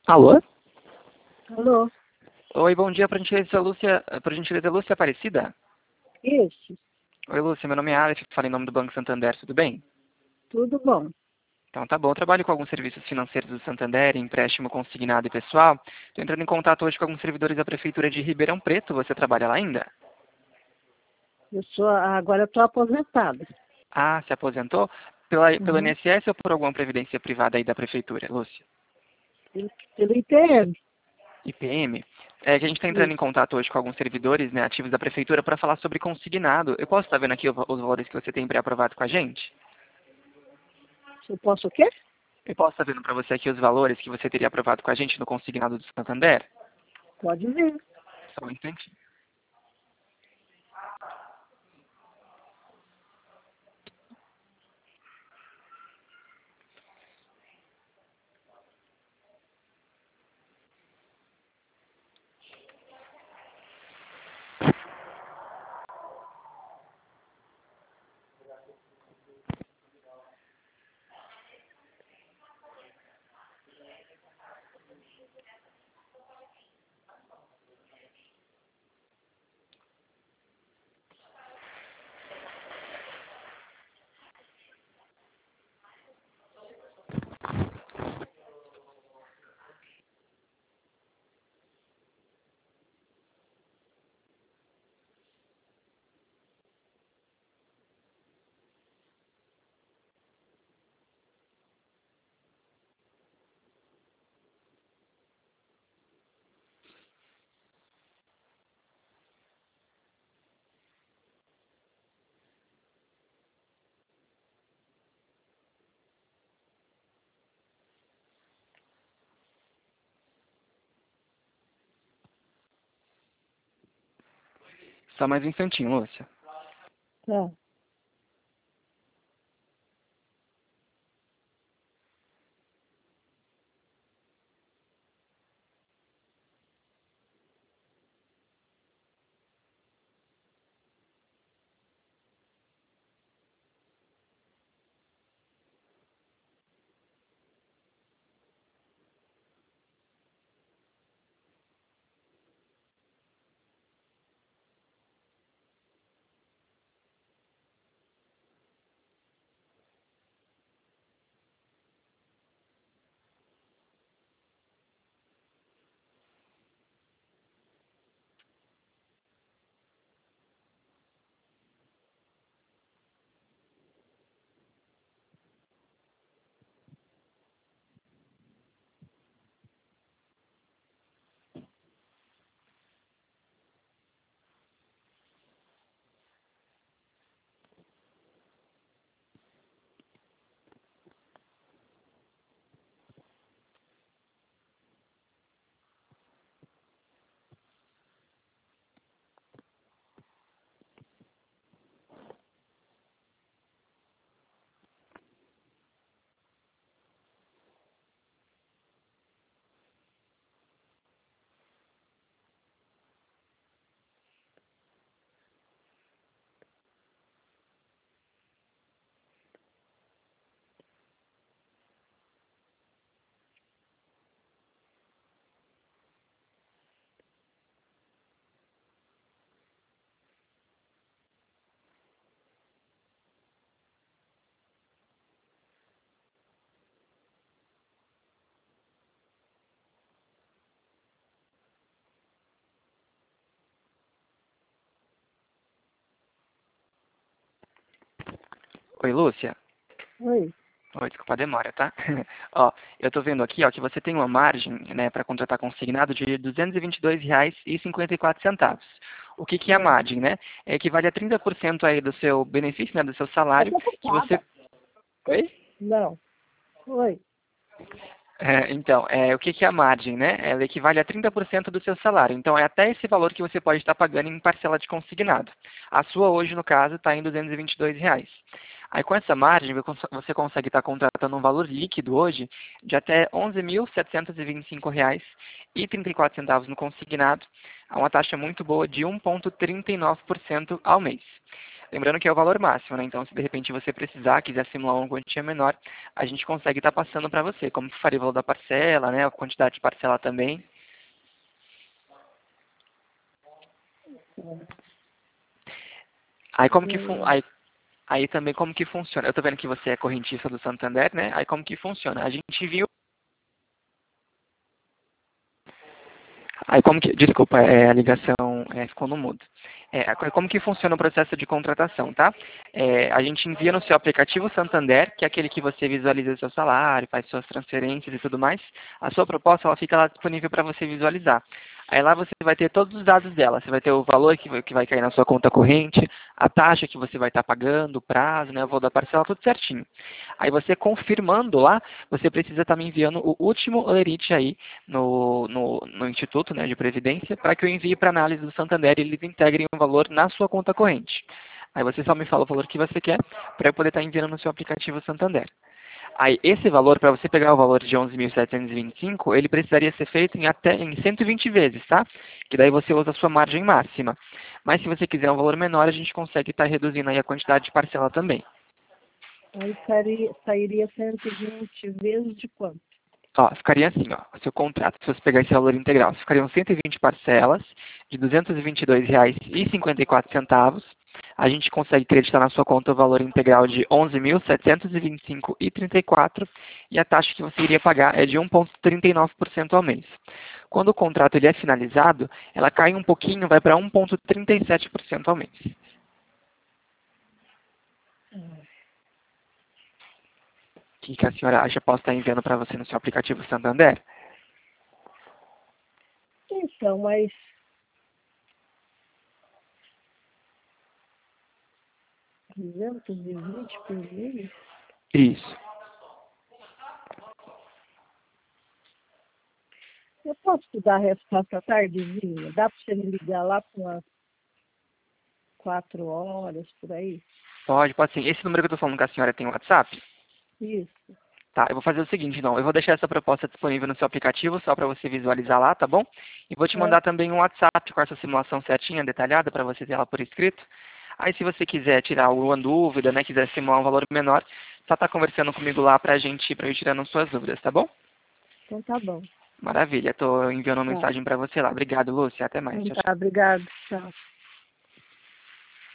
Alô? Alô? Oi, bom dia, por gentileza, Lúcia Aparecida? Isso, Oi, Lúcia, meu nome é Alex, falo em nome do Banco Santander, tudo bem? tudo bom. Então tá bom, eu trabalho com alguns serviços financeiros do Santander, empréstimo consignado e pessoal. Estou entrando em contato hoje com alguns servidores da Prefeitura de Ribeirão Preto, você trabalha lá ainda? Agora eu estou aposentada. Ah, se aposentou? Pelo Uhum. INSS ou por alguma previdência privada aí da Prefeitura, Lúcia? Pelo IPM. IPM? É que a gente está entrando em Isso. contato hoje com alguns servidores, né, ativos da Prefeitura para falar sobre consignado. Eu posso estar vendo aqui os valores que você tem pré-aprovado com a gente? Eu posso o quê? Eu posso estar vendo para você aqui os valores que você teria aprovado com a gente no consignado do Santander? Pode ver. Só um instantinho. Só mais um instantinho, Lúcia. Tá. Oi, Lúcia. Oi. Oi, desculpa a demora, tá? Ó, eu tô vendo aqui, ó, que você tem uma margem, né, para contratar consignado de R$ 222,54. O que que é a É. margem, né? É equivale a 30% aí do seu benefício, né, do seu Eu salário, tô que você... ocupada. Oi? Não. Oi. Então, o que que é a margem, né? Ela equivale a 30% do seu salário. Então, é até esse valor que você pode estar pagando em parcela de consignado. A sua hoje, no caso, está em R$ 222. Aí, com essa margem, você consegue estar contratando um valor líquido hoje de até R$ 11.725,34 no consignado, a uma taxa muito boa de 1,39% ao mês. Lembrando que é o valor máximo, né? Então, se de repente você precisar, quiser simular uma quantia menor, a gente consegue estar passando para você, como que faria o valor da parcela, né? A quantidade de parcela também. Aí como que aí também como que funciona? Eu estou vendo que você é correntista do Santander, né? Aí como que funciona? A gente viu. Aí como que. Desculpa, a ligação ficou no mudo. Como que funciona o processo de contratação, tá? A gente envia no seu aplicativo Santander, que é aquele que você visualiza o seu salário, faz suas transferências e tudo mais. A sua proposta ela fica lá disponível para você visualizar. Aí lá você vai ter todos os dados dela. Você vai ter o valor que vai cair na sua conta corrente, a taxa que você vai estar pagando, o prazo, né, o valor da parcela, tudo certinho. Aí você confirmando lá, você precisa estar me enviando o último lerite aí no Instituto, né, de Previdência, para que eu envie para análise do Santander e eles integrem o valor na sua conta corrente. Aí você só me fala o valor que você quer para eu poder estar enviando no seu aplicativo Santander. Aí esse valor, para você pegar o valor de 11.725, ele precisaria ser feito em 120 vezes, tá? Que daí você usa a sua margem máxima. Mas se você quiser um valor menor, a gente consegue estar reduzindo aí a quantidade de parcela também. Aí sairia 120 vezes de quanto? Ó, ficaria assim, ó, o seu contrato, se você pegar esse valor integral, ficariam 120 parcelas de R$ 222,54. A gente consegue creditar na sua conta o valor integral de R$ 11.725,34 e a taxa que você iria pagar é de 1,39% ao mês. Quando o contrato ele é finalizado, ela cai um pouquinho, vai para 1,37% ao mês. O que a senhora acha? Posso estar enviando para você no seu aplicativo Santander? Então, mas 220 por mês? Isso. Eu posso te dar a resposta à tardezinha? Dá para você me ligar lá com umas 4 horas, por aí? Pode sim. Esse número que eu estou falando com a senhora tem WhatsApp? Isso. Tá, eu vou fazer o seguinte, então. Eu vou deixar essa proposta disponível no seu aplicativo, só para você visualizar lá, tá bom? E vou te mandar também um WhatsApp com essa simulação certinha, detalhada, para você ter ela por escrito. Aí, se você quiser tirar alguma dúvida, né, quiser simular um valor menor, só tá conversando comigo lá para eu ir tirando suas dúvidas, tá bom? Então tá bom. Maravilha. Estou enviando uma Tá. mensagem para você lá. Obrigado, Lúcia. Até mais. Então Tchau, tchau. tá, obrigado. Tchau.